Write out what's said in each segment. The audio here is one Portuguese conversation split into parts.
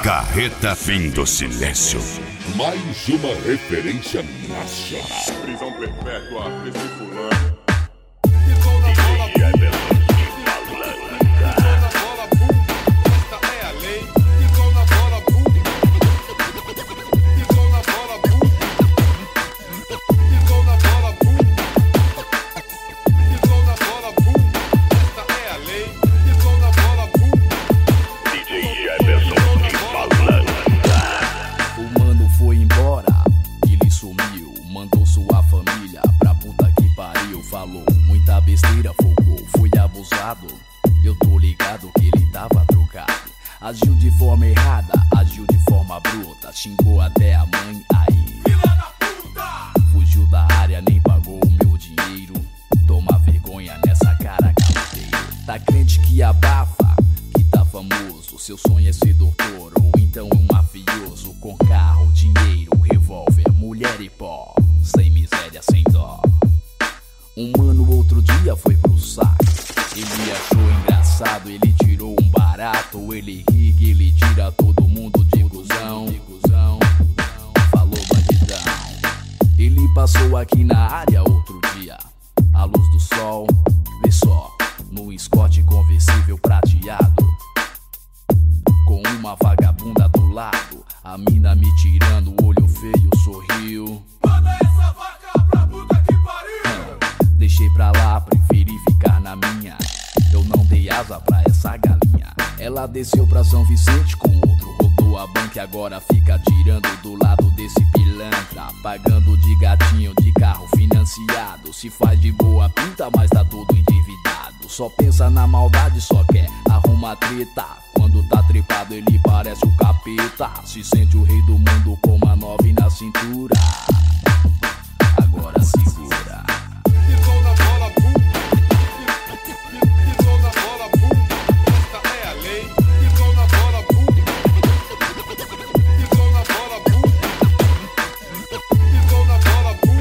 Carreta Fim do Silêncio. Mais uma referência nacional. Prisão perpétua, esse fulano. Eu tô ligado que ele tava trocado. Agiu de forma errada, agiu de forma bruta. Xingou até a mãe, aí filha da puta! Fugiu da área, nem pagou o meu dinheiro. Toma vergonha nessa cara, caloteiro. Tá crente que abafa, que tá famoso. Seu sonho é ser doutor ou então um mafioso. Com carro, dinheiro, revólver, mulher e pó. Sem miséria, sem dó. Um mano outro dia foi pro saco. Ele achou engraçado, ele tirou um barato. Ele ri, ele tira todo mundo de cuzão. Falou bandidão. Ele passou aqui na área outro dia. A luz do sol, vê só, no Escort conversível prateado. Com uma vagabunda do lado. A mina me tirando, olho feio, sorriu. Manda essa vaca pra puta que pariu! Deixei pra lá, preferi ficar na minha. Eu não dei asa pra essa galinha. Ela desceu pra São Vicente com outro. Rodou a banca e agora fica tirando do lado desse pilantra. Pagando de gatinho de carro financiado. Se faz de boa pinta, mas tá todo endividado. Só pensa na maldade, só quer arrumar treta. Quando tá trepado ele parece o capeta. Se sente o rei do mundo com uma 9 na cintura. Agora segura. Pisou na bola, bum. Pisou na bola, bum. Esta é a lei. Pisou na bola, bum. Pisou na bola, bum. Pisou na bola, bum.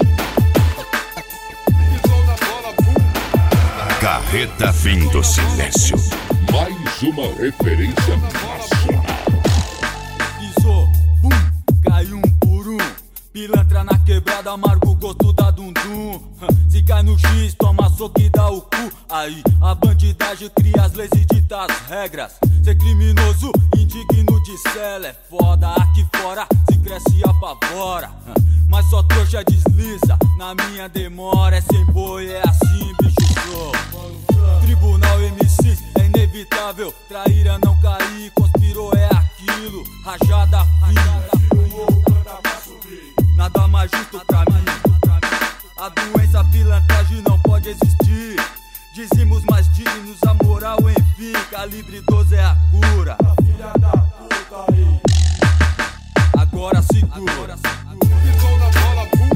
Pisou na bola, bum. Carreta Fim do Silêncio. Mais uma referência nacional. Pisou, bum, caiu um por um. Pilantra na quebrada, amargo o gosto da dundum. Se cai no X, toma soco e dá o cu. Aí a bandidagem cria as leis e dita as regras. Ser criminoso, indigno de cela é foda. Aqui fora se cresce e apavora. Mas só trouxa desliza, na minha demora. É sem boi, é assim, bicho sou. Tribunal MCs, é inevitável. Traíra não cair, conspirou é aquilo. Rajada fina, nada mais justo pra mim. A doença, a pilantragem não pode existir. Dizimos mais dignos, a moral enfim. Calibre 12 é a cura. Filha da puta aí. Agora segura. Pisou na bola, bum.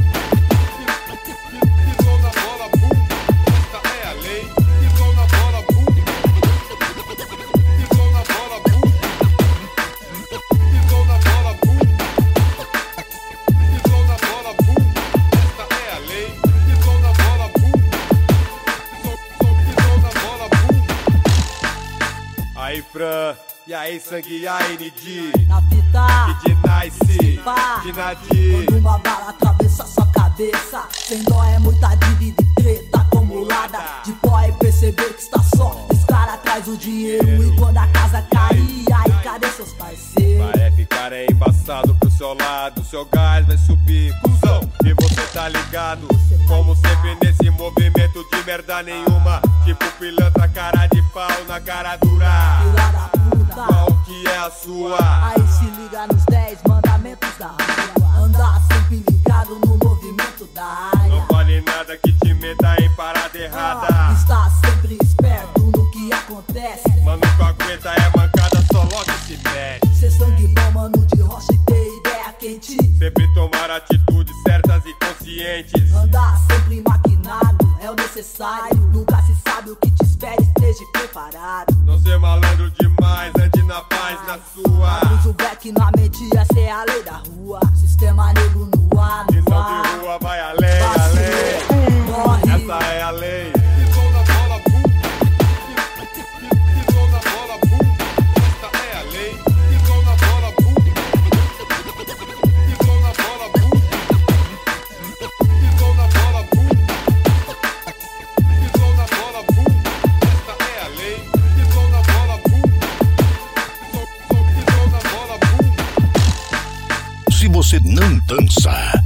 Pisou na bola, bum. Esta é a lei. Pisou na bola, bum. Pisou na bola, bum. Pisou na bola, bum. Pisou na bola, bum. Esta é a lei. Pisou na bola, bum. Pisou na bola, bum. Aí, Fran. E aí, sangue, e aí, Nidi. Na fita, E de Nice. pá. De Nadir. Quando uma bala atravessa sua cabeça, sem dó é muita dívida e treta acumulada. De pó é perceber que está só. Os caras traz o dinheiro e quando a casa cair, aí cadê seus parceiros? Vai ficar é embaçado pro seu lado. Seu gás vai subir, cuzão. E você tá ligado? Como sempre nesse movimento de merda nenhuma. Tipo pilantra, cara de pau na cara dura. Filha da puta, Qual que é a sua? aí se liga nos 10 mandamentos da rua. Andar sempre ligado no movimento da área. Não vale nada que te meta em parada errada. Está sempre esperto no que acontece. Mano, tu aguenta é mancada, só logo se mete. Ser sangue bom, mano de rocha e ter ideia quente. Sempre tomar atitudes certas e conscientes. Andar sempre maquinado é o necessário. Nunca se sabe o que te espera, esteja preparado. Não ser malandro demais, ande na paz, na sua. Usa o black na mente, essa é a lei da rua. Sistema negro no ar, no Visão ar. de rua, vai além, além. Morre. Essa é a lei. Pisou na bola, bum. Pisou na bola, bum. Esta é a lei. Pisou na bola, bum. você não dança.